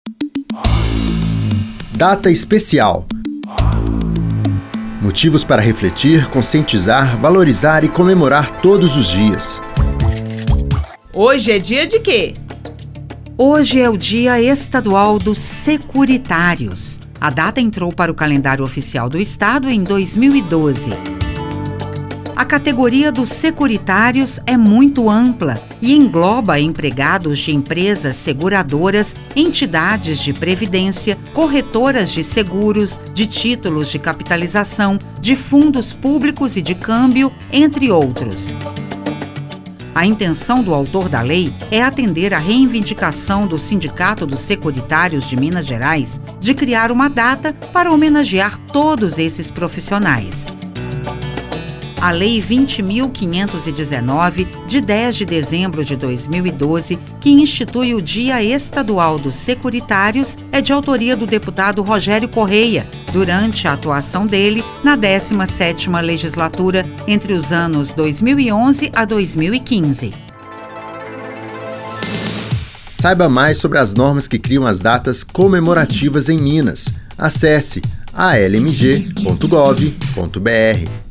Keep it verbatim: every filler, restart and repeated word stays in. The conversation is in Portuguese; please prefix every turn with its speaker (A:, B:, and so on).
A: Data especial. Motivos para refletir, conscientizar, valorizar e comemorar todos os dias.
B: Hoje é dia de quê?
C: Hoje é o Dia Estadual dos Securitários. A data entrou para o calendário oficial do Estado em dois mil e doze. A categoria dos securitários é muito ampla e engloba empregados de empresas seguradoras, entidades de previdência, corretoras de seguros, de títulos de capitalização, de fundos públicos e de câmbio, entre outros. A intenção do autor da lei é atender à reivindicação do Sindicato dos Securitários de Minas Gerais de criar uma data para homenagear todos esses profissionais. A Lei vinte mil quinhentos e dezenove, de dez de dezembro de dois mil e doze, que institui o Dia Estadual dos Securitários, é de autoria do deputado Rogério Correia, durante a atuação dele na décima sétima legislatura, entre os anos dois mil e onze a dois mil e quinze.
A: Saiba mais sobre as normas que criam as datas comemorativas em Minas. Acesse a l m g ponto gov ponto b r.